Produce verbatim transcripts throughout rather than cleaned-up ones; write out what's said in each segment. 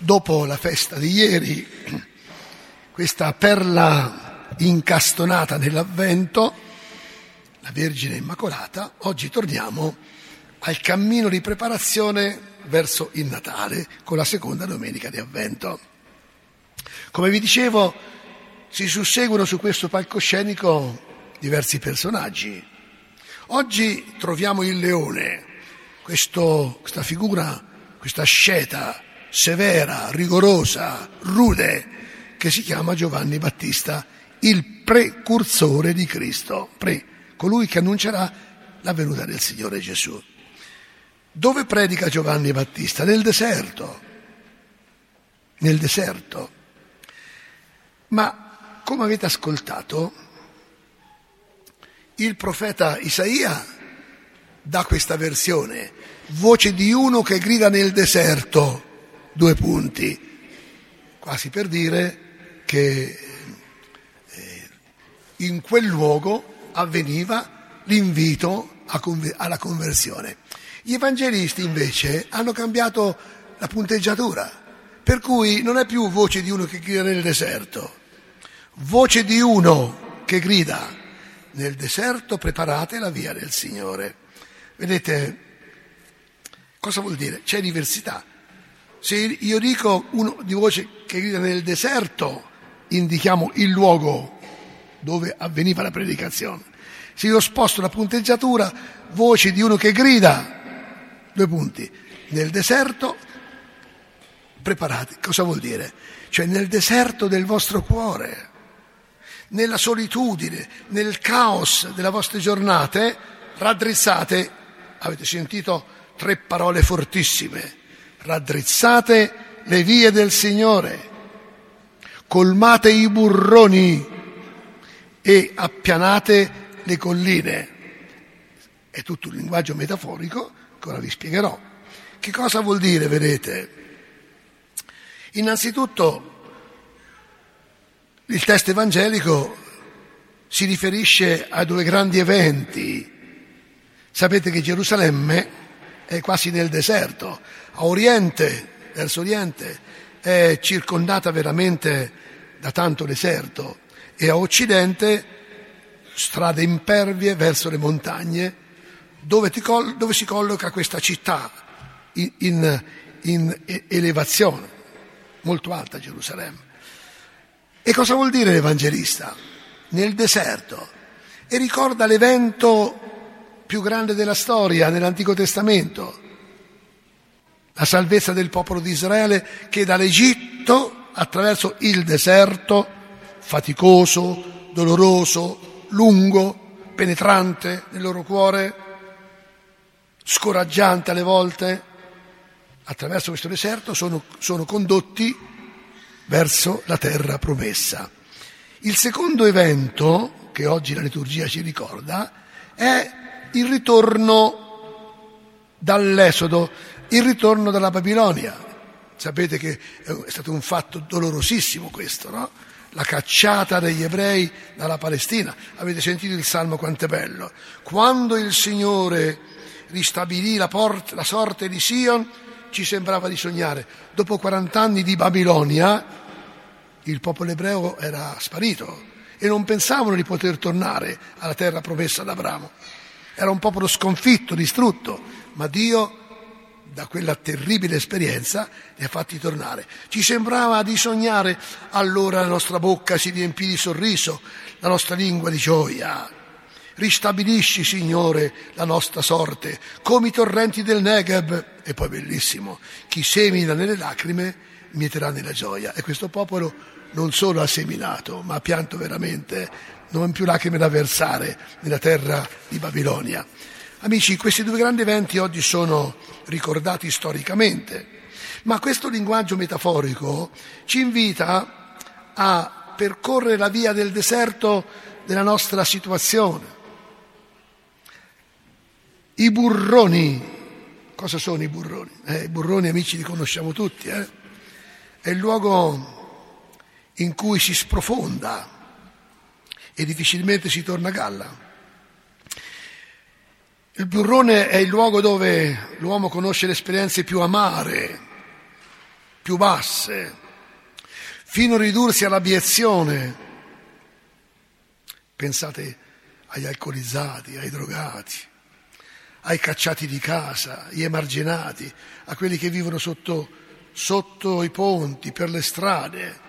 dopo la festa di ieri, questa perla incastonata nell'Avvento, la Vergine Immacolata, oggi torniamo al cammino di preparazione verso il Natale con la seconda domenica di Avvento. Come vi dicevo, si susseguono su questo palcoscenico diversi personaggi. Oggi troviamo il leone, questo, questa figura, questa asceta severa, rigorosa, rude, che si chiama Giovanni Battista, il precursore di Cristo, pre, colui che annuncerà la venuta del Signore Gesù. Dove predica Giovanni Battista? Nel deserto. Nel deserto. Ma, come avete ascoltato, il profeta Isaia dà questa versione, voce di uno che grida nel deserto, due punti, quasi per dire che eh, in quel luogo avveniva l'invito a conver- alla conversione. Gli evangelisti invece hanno cambiato la punteggiatura, per cui non è più voce di uno che grida nel deserto, voce di uno che grida nel deserto, preparate la via del Signore. Vedete, cosa vuol dire? C'è diversità. Se io dico uno di voce che grida nel deserto, indichiamo il luogo dove avveniva la predicazione. Se io sposto la punteggiatura, voce di uno che grida, due punti, nel deserto, preparate. Cosa vuol dire? Cioè nel deserto del vostro cuore, nella solitudine, nel caos delle vostre giornate, raddrizzate, avete sentito tre parole fortissime, raddrizzate le vie del Signore, colmate i burroni e appianate le colline. È tutto un linguaggio metaforico che ora vi spiegherò. Che cosa vuol dire, vedete? Innanzitutto il testo evangelico si riferisce a due grandi eventi. Sapete che Gerusalemme è quasi nel deserto, a oriente, verso oriente, è circondata veramente da tanto deserto e a occidente strade impervie verso le montagne, dove, ti coll- dove si colloca questa città in, in, in elevazione, molto alta Gerusalemme. E cosa vuol dire l'Evangelista? Nel deserto. E ricorda l'evento più grande della storia nell'Antico Testamento, la salvezza del popolo di Israele che dall'Egitto, attraverso il deserto, faticoso, doloroso, lungo, penetrante nel loro cuore, scoraggiante alle volte, attraverso questo deserto sono, sono condotti verso la terra promessa. Il secondo evento, che oggi la liturgia ci ricorda, è il ritorno dall'Esodo, il ritorno dalla Babilonia. Sapete che è stato un fatto dolorosissimo questo, no? La cacciata degli ebrei dalla Palestina. Avete sentito il Salmo quanto è bello? Quando il Signore ristabilì la, port- la sorte di Sion, ci sembrava di sognare. Dopo quaranta anni di Babilonia, il popolo ebreo era sparito e non pensavano di poter tornare alla terra promessa ad Abramo. Era un popolo sconfitto, distrutto, ma Dio, da quella terribile esperienza, li ha fatti tornare. Ci sembrava di sognare, allora la nostra bocca si riempì di sorriso, la nostra lingua di gioia. Ristabilisci, Signore, la nostra sorte, come i torrenti del Negev. E poi bellissimo, chi semina nelle lacrime mieterà nella gioia. E questo popolo non solo ha seminato, ma ha pianto veramente, non più lacrime da versare nella terra di Babilonia. Amici, questi due grandi eventi oggi sono ricordati storicamente, ma questo linguaggio metaforico ci invita a percorrere la via del deserto della nostra situazione. I burroni, cosa sono i burroni? Eh, I burroni, amici, li conosciamo tutti, eh? È il luogo in cui si sprofonda e difficilmente si torna a galla. Il burrone è il luogo dove l'uomo conosce le esperienze più amare, più basse, fino a ridursi all'abiezione. Pensate agli alcolizzati, ai drogati, ai cacciati di casa, agli emarginati, a quelli che vivono sotto, sotto i ponti, per le strade,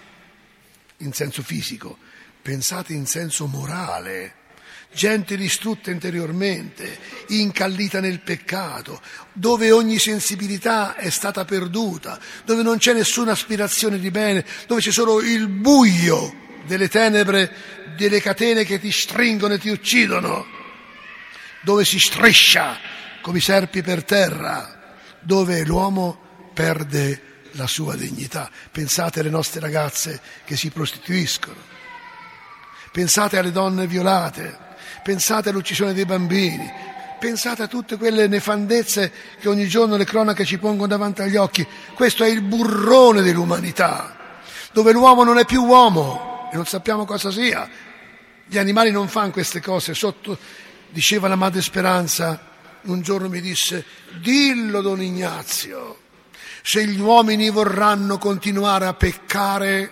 in senso fisico. Pensate in senso morale, gente distrutta interiormente, incallita nel peccato, dove ogni sensibilità è stata perduta, dove non c'è nessuna aspirazione di bene, dove c'è solo il buio delle tenebre, delle catene che ti stringono e ti uccidono, dove si striscia come i serpi per terra, dove l'uomo perde la sua dignità. Pensate alle nostre ragazze che si prostituiscono, pensate alle donne violate, pensate all'uccisione dei bambini, pensate a tutte quelle nefandezze che ogni giorno le cronache ci pongono davanti agli occhi. Questo è il burrone dell'umanità, dove l'uomo non è più uomo e non sappiamo cosa sia. Gli animali non fanno queste cose. Sotto, diceva la madre Speranza, un giorno mi disse: dillo, don Ignazio, se gli uomini vorranno continuare a peccare,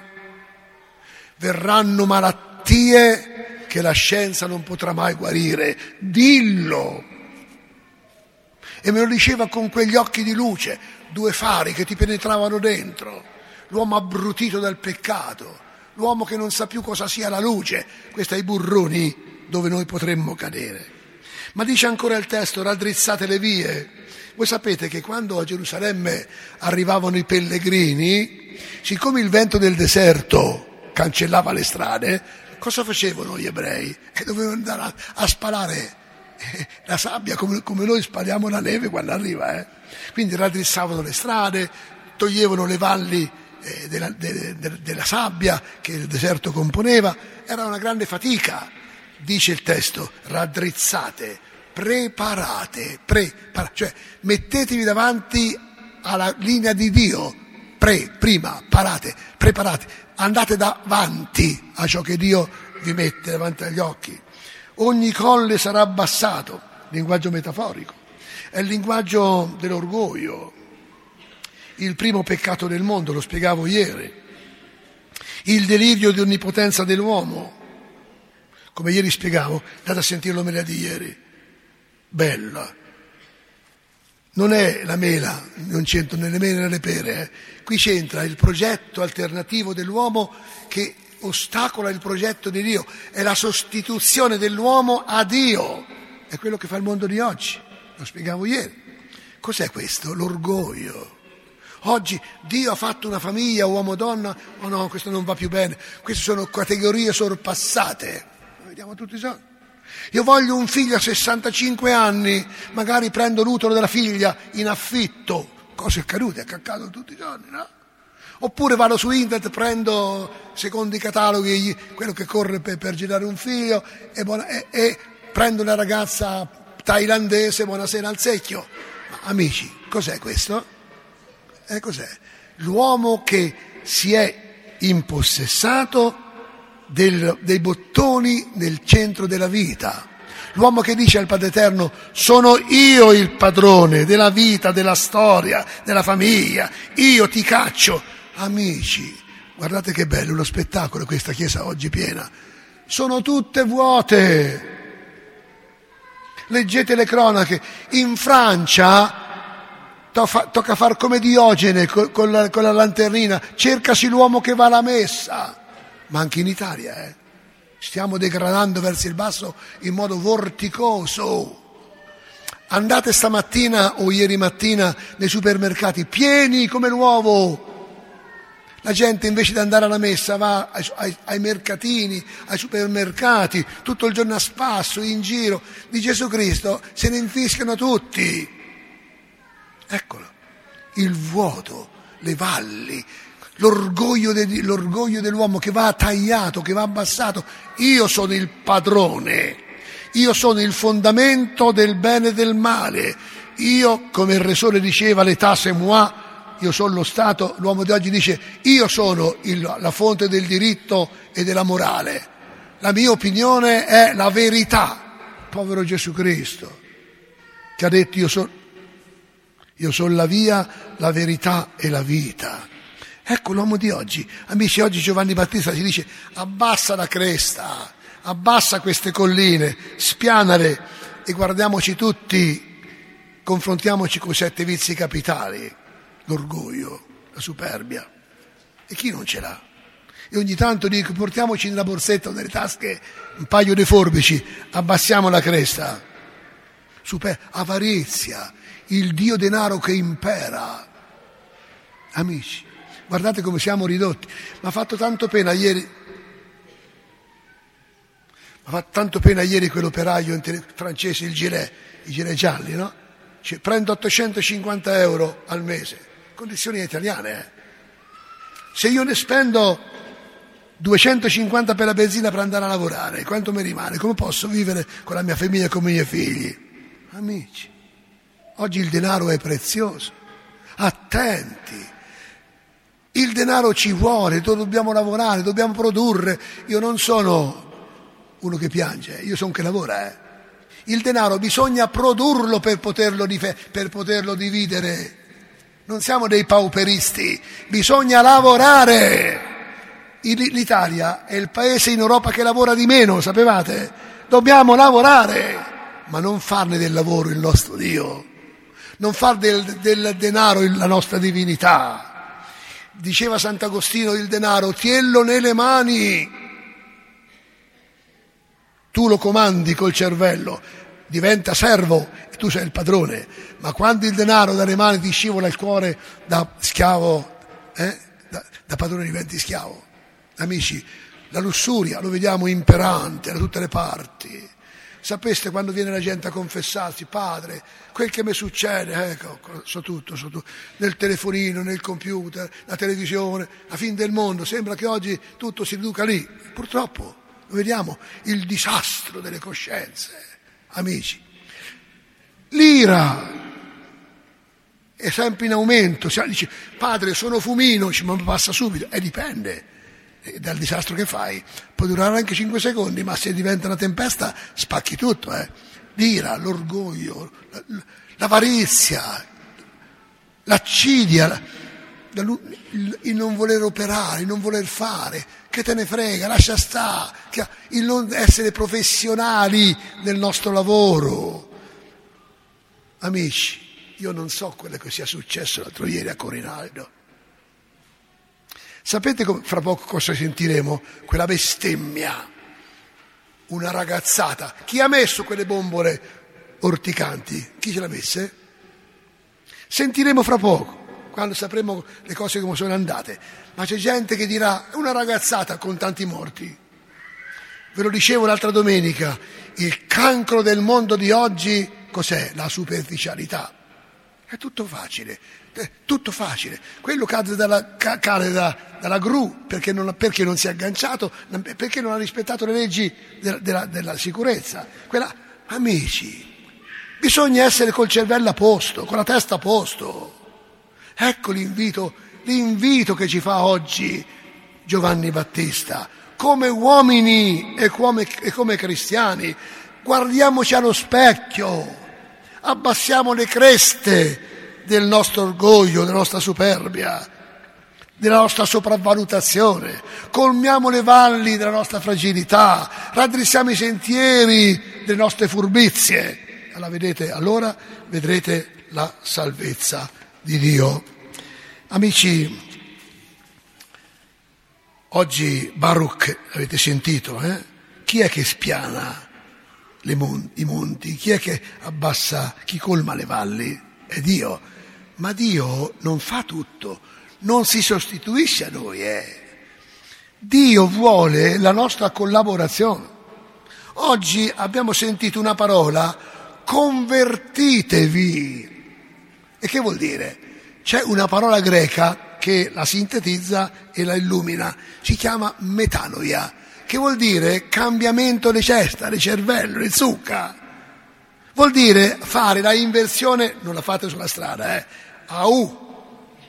verranno malattie che la scienza non potrà mai guarire. Dillo. E me lo diceva con quegli occhi di luce, due fari che ti penetravano dentro, l'uomo abbrutito dal peccato, l'uomo che non sa più cosa sia la luce. Questi ai burroni dove noi potremmo cadere. Ma dice ancora il testo: raddrizzate le vie. Voi sapete che quando a Gerusalemme arrivavano i pellegrini, siccome il vento del deserto cancellava le strade, cosa facevano gli ebrei? Che dovevano andare a, a spalare eh, la sabbia come, come noi spaliamo la neve quando arriva. Eh? Quindi raddrizzavano le strade, toglievano le valli eh, della, de, de, della sabbia che il deserto componeva. Era una grande fatica. Dice il testo: raddrizzate, preparate, prepara, cioè mettetevi davanti alla linea di Dio, pre, prima, parate, preparate, andate davanti a ciò che Dio vi mette davanti agli occhi. Ogni colle sarà abbassato, linguaggio metaforico, è il linguaggio dell'orgoglio, il primo peccato del mondo, lo spiegavo ieri, il delirio di onnipotenza dell'uomo. Come ieri spiegavo, andate a sentire l'omelia di ieri, bella. Non è la mela, non c'entra né le mele né le pere, eh. Qui c'entra il progetto alternativo dell'uomo che ostacola il progetto di Dio, è la sostituzione dell'uomo a Dio, è quello che fa il mondo di oggi, lo spiegavo ieri. Cos'è questo? L'orgoglio. Oggi Dio ha fatto una famiglia, uomo-donna, oh no, questo non va più bene, queste sono categorie sorpassate. Vediamo tutti i giorni. Io voglio un figlio a sessantacinque anni, magari prendo l'utero della figlia in affitto, cose accadute, è accaduto tutti i giorni, no? Oppure vado su internet, prendo secondo i cataloghi quello che corre per, per girare un figlio e, buona, e, e prendo una ragazza thailandese, buonasera al secchio. Ma amici, cos'è questo? Eh, cos'è? L'uomo che si è impossessato Del, dei bottoni nel centro della vita, l'uomo che dice al Padre Eterno: sono io il padrone della vita, della storia, della famiglia, io ti caccio. Amici, guardate che bello lo spettacolo, questa chiesa oggi piena, sono tutte vuote. Leggete le cronache, in Francia tocca far come Diogene con la, con la lanternina, cercasi l'uomo che va alla messa. Ma anche in Italia eh? stiamo degradando verso il basso in modo vorticoso. Andate stamattina o ieri mattina nei supermercati pieni come l'uovo. La gente invece di andare alla messa va ai, ai, ai mercatini, ai supermercati, tutto il giorno a spasso, in giro. Di Gesù Cristo se ne infischiano tutti. Eccolo, il vuoto, le valli, L'orgoglio, de, l'orgoglio dell'uomo che va tagliato, che va abbassato. Io sono il padrone, io sono il fondamento del bene e del male. Io, come il Re Sole diceva, l'état c'est moi, io sono lo Stato. L'uomo di oggi dice: io sono il, la fonte del diritto e della morale. La mia opinione è la verità. Povero Gesù Cristo, che ha detto: io sono io sono la via, la verità e la vita. Ecco l'uomo di oggi. Amici, oggi Giovanni Battista ci dice: abbassa la cresta, abbassa queste colline, spianale e guardiamoci tutti, confrontiamoci con i sette vizi capitali: l'orgoglio, la superbia. E chi non ce l'ha? E ogni tanto dico: portiamoci nella borsetta o nelle tasche un paio di forbici, abbassiamo la cresta. Super, avarizia, il dio denaro che impera. Amici, guardate come siamo ridotti. Mi ha fatto tanto pena ieri, mi ha fatto tanto pena ieri quell'operaio francese, il gilet, i gilet gialli, no? Cioè, prendo ottocentocinquanta euro al mese, condizioni italiane, eh? Se io ne spendo duecentocinquanta per la benzina per andare a lavorare, quanto mi rimane? Come posso vivere con la mia famiglia e con i miei figli? Amici, oggi il denaro è prezioso, attenti, il denaro ci vuole, dobbiamo lavorare, dobbiamo produrre. Io non sono uno che piange, io sono che lavora, eh. Il denaro bisogna produrlo per poterlo, per poterlo dividere, non siamo dei pauperisti, bisogna lavorare. L'Italia è il paese in Europa che lavora di meno, sapevate? Dobbiamo lavorare, ma non farne del lavoro il nostro Dio, non far del, del denaro la nostra divinità. Diceva Sant'Agostino: il denaro tiello nelle mani, tu lo comandi col cervello, diventa servo e tu sei il padrone, ma quando il denaro dalle mani ti scivola il cuore, da schiavo, eh? da, da padrone diventi schiavo. Amici, la lussuria lo vediamo imperante da tutte le parti. Sapeste quando viene la gente a confessarsi: padre, quel che mi succede, ecco, so tutto, so tutto, nel telefonino, nel computer, la televisione, la fine del mondo, sembra che oggi tutto si riduca lì. Purtroppo lo vediamo, il disastro delle coscienze. Amici, l'ira è sempre in aumento. Dici: padre, sono fumino, ma passa subito. E dipende dal disastro che fai, può durare anche cinque secondi, ma se diventa una tempesta spacchi tutto, eh? L'ira, l'orgoglio, l'avarizia, l'accidia, il non voler operare, il non voler fare, che te ne frega, lascia stare, il non essere professionali nel nostro lavoro. Amici, io non so quello che sia successo l'altro ieri a Corinaldo. Sapete come, fra poco cosa sentiremo? Quella bestemmia, una ragazzata. Chi ha messo quelle bombole orticanti? Chi ce l'ha messe? Sentiremo fra poco, quando sapremo le cose come sono andate. Ma c'è gente che dirà: una ragazzata con tanti morti. Ve lo dicevo l'altra domenica, il cancro del mondo di oggi cos'è? La superficialità. È tutto facile. Tutto facile, quello cade dalla, cade da, dalla gru perché non, perché non si è agganciato, perché non ha rispettato le leggi della, della, della sicurezza. Quella, amici, bisogna essere col cervello a posto, con la testa a posto. Ecco l'invito, l'invito che ci fa oggi Giovanni Battista, come uomini e come, e come cristiani. Guardiamoci allo specchio, abbassiamo le creste del nostro orgoglio, della nostra superbia, della nostra sopravvalutazione, colmiamo le valli della nostra fragilità, raddrissiamo i sentieri delle nostre furbizie. Allora, vedete, allora vedrete la salvezza di Dio. Amici, oggi Baruch, avete sentito, eh? Chi è che spiana le mon- i monti? Chi è che abbassa, chi colma le valli? È Dio. Ma Dio non fa tutto, non si sostituisce a noi. Eh. Dio vuole la nostra collaborazione. Oggi abbiamo sentito una parola: convertitevi. E che vuol dire? C'è una parola greca che la sintetizza e la illumina, si chiama metanoia, che vuol dire cambiamento di testa, di cervello, di zucca. Vuol dire fare la inversione, non la fate sulla strada, eh, a U.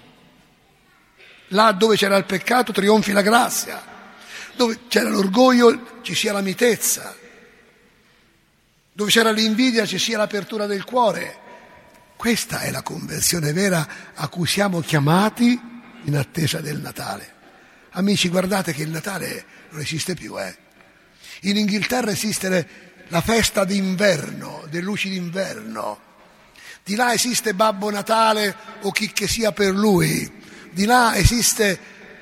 Là dove c'era il peccato trionfi la grazia, dove c'era l'orgoglio ci sia la mitezza, dove c'era l'invidia ci sia l'apertura del cuore. Questa è la conversione vera a cui siamo chiamati in attesa del Natale. Amici, guardate che il Natale non esiste più, eh. In Inghilterra esiste la festa d'inverno, delle luci d'inverno. Di là esiste Babbo Natale o chi che sia per lui. Di là esiste...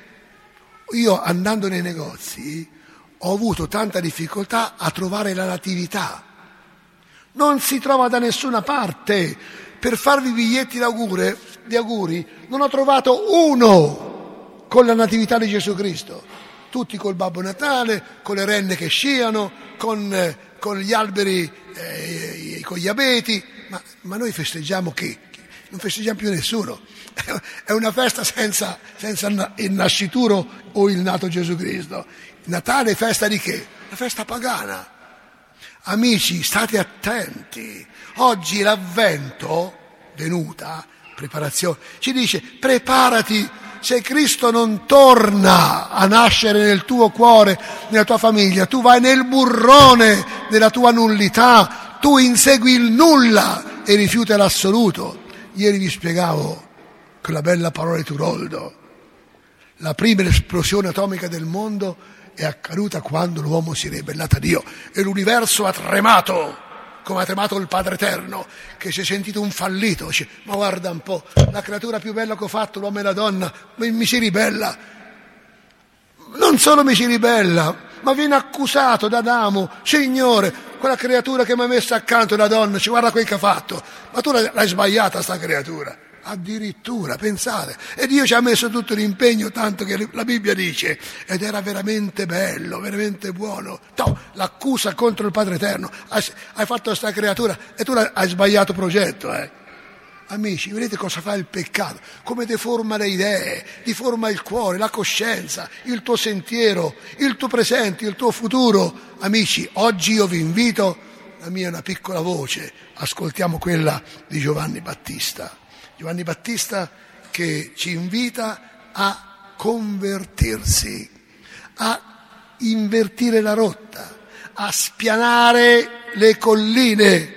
Io andando nei negozi ho avuto tanta difficoltà a trovare la natività. Non si trova da nessuna parte. Per farvi biglietti d'augure, di auguri non ho trovato uno con la natività di Gesù Cristo. Tutti col Babbo Natale, con le renne che sciano, con, eh, con gli alberi, eh, con gli abeti. Ma, ma noi festeggiamo chi? Non festeggiamo più nessuno. È una festa senza, senza il nascituro o il nato Gesù Cristo. Natale è festa di che? Una festa pagana. Amici, state attenti. Oggi l'avvento, venuta, preparazione, ci dice preparati. Se Cristo non torna a nascere nel tuo cuore, nella tua famiglia, tu vai nel burrone della tua nullità, tu insegui il nulla e rifiuti l'assoluto. Ieri vi spiegavo quella bella parola di Turoldo. La prima esplosione atomica del mondo è accaduta quando l'uomo si è ribellato a Dio e l'universo ha tremato, come ha tremato il Padre Eterno, che si è sentito un fallito. Dice, ma guarda un po', la creatura più bella che ho fatto, l'uomo e la donna, mi, mi si ribella. Non solo mi si ribella, ma viene accusato da Adamo. Signore, quella creatura che mi ha messo accanto, la donna, ci guarda quel che ha fatto. Ma tu l'hai sbagliata sta creatura. Addirittura, pensate, e Dio ci ha messo tutto l'impegno, tanto che la Bibbia dice, ed era veramente bello, veramente buono. No, l'accusa contro il Padre Eterno, hai, hai fatto questa creatura e tu hai sbagliato progetto, eh. Amici, vedete cosa fa il peccato? Come deforma le idee, deforma il cuore, la coscienza, il tuo sentiero, il tuo presente, il tuo futuro. Amici, oggi io vi invito, la mia è una piccola voce, ascoltiamo quella di Giovanni Battista. Giovanni Battista che ci invita a convertirsi, a invertire la rotta, a spianare le colline,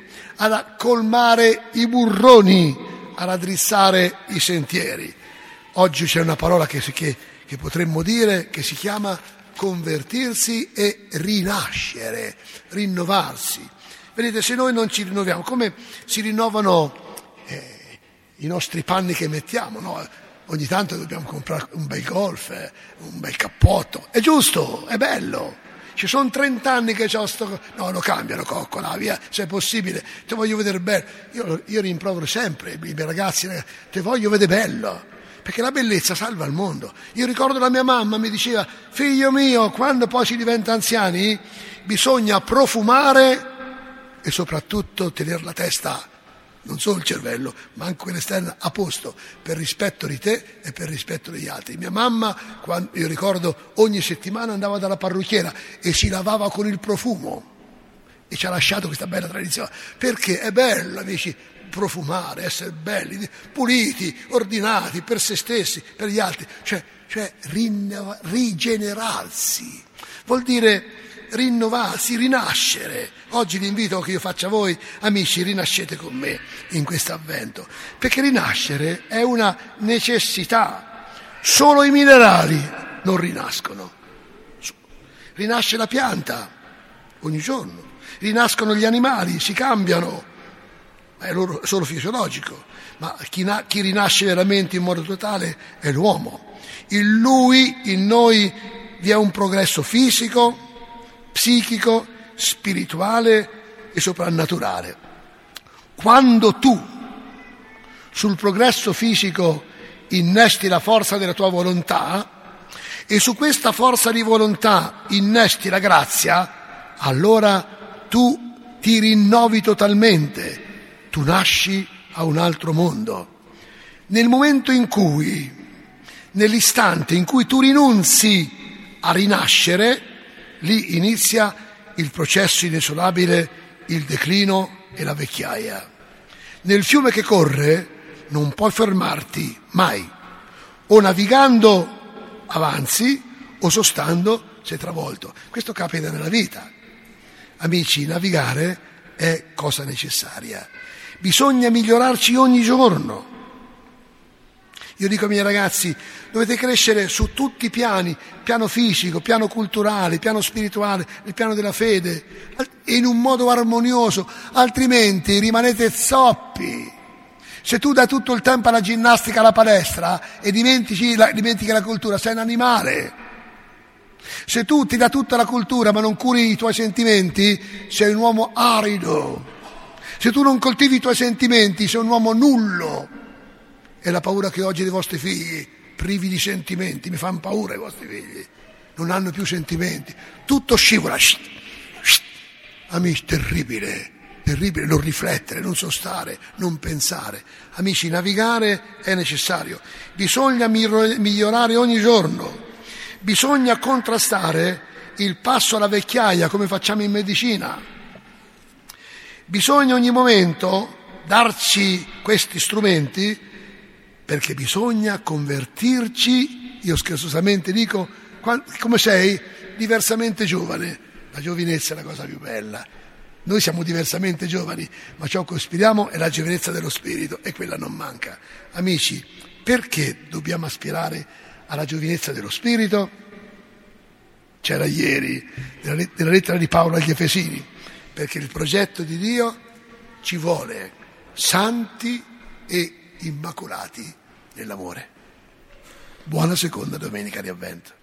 a colmare i burroni, a raddrizzare i sentieri. Oggi c'è una parola che, che, che potremmo dire che si chiama convertirsi e rinascere, rinnovarsi. Vedete, se noi non ci rinnoviamo, come si rinnovano eh, i nostri panni che mettiamo, no? Ogni tanto dobbiamo comprare un bel golf, eh, un bel cappotto. È giusto, è bello. Ci sono trent'anni che c'ho sto... No, lo cambiano, coccola, via, se è possibile. Ti voglio vedere bello. Io, io rimprovero sempre i miei ragazzi, ti voglio vedere bello. Perché la bellezza salva il mondo. Io ricordo la mia mamma mi diceva, figlio mio, quando poi si diventa anziani, bisogna profumare e soprattutto tenere la testa, non solo il cervello, ma anche quella esterna, a posto, per rispetto di te e per rispetto degli altri. Mia mamma, quando, io ricordo, ogni settimana andava dalla parrucchiera e si lavava con il profumo e ci ha lasciato questa bella tradizione, perché è bello, amici, profumare, essere belli, puliti, ordinati per se stessi, per gli altri, cioè, cioè rinnova, rigenerarsi, vuol dire rinnovarsi, rinascere. Oggi l'invito che io faccio a voi, amici, rinascete con me in questo avvento, perché rinascere è una necessità. Solo i minerali non rinascono. Rinasce la pianta ogni giorno, rinascono gli animali, si cambiano, è loro, solo fisiologico, ma chi, na- chi rinasce veramente in modo totale è l'uomo. In lui, in noi vi è un progresso fisico, psichico, spirituale e soprannaturale. Quando tu sul progresso fisico innesti la forza della tua volontà e su questa forza di volontà innesti la grazia, allora tu ti rinnovi totalmente, tu nasci a un altro mondo. Nel momento in cui, nell'istante in cui tu rinunzi a rinascere, lì inizia il processo inesorabile, il declino e la vecchiaia. Nel fiume che corre non puoi fermarti mai. O navigando avanzi o sostando sei travolto. Questo capita nella vita. Amici, navigare è cosa necessaria. Bisogna migliorarci ogni giorno. Io dico ai miei ragazzi, dovete crescere su tutti i piani, piano fisico, piano culturale, piano spirituale, il piano della fede, in un modo armonioso, altrimenti rimanete zoppi. Se tu dai tutto il tempo alla ginnastica, alla palestra e dimentichi la, dimentichi la cultura, sei un animale. Se tu ti dai tutta la cultura ma non curi i tuoi sentimenti, sei un uomo arido. Se tu non coltivi i tuoi sentimenti, sei un uomo nullo. È la paura che ho oggi dei vostri figli, privi di sentimenti, mi fanno paura i vostri figli, non hanno più sentimenti, tutto scivola. Amici, terribile, terribile, non riflettere, non sostare, non pensare. Amici, navigare è necessario, bisogna migliorare ogni giorno, bisogna contrastare il passo alla vecchiaia come facciamo in medicina, bisogna ogni momento darci questi strumenti perché bisogna convertirci, io scherzosamente dico, come sei? Diversamente giovane. La giovinezza è la cosa più bella. Noi siamo diversamente giovani, ma ciò che aspiriamo è la giovinezza dello spirito e quella non manca. Amici, perché dobbiamo aspirare alla giovinezza dello spirito? C'era ieri, nella lettera di Paolo agli Efesini, perché il progetto di Dio ci vuole santi e immacolati nell'amore. Buona seconda domenica di Avvento.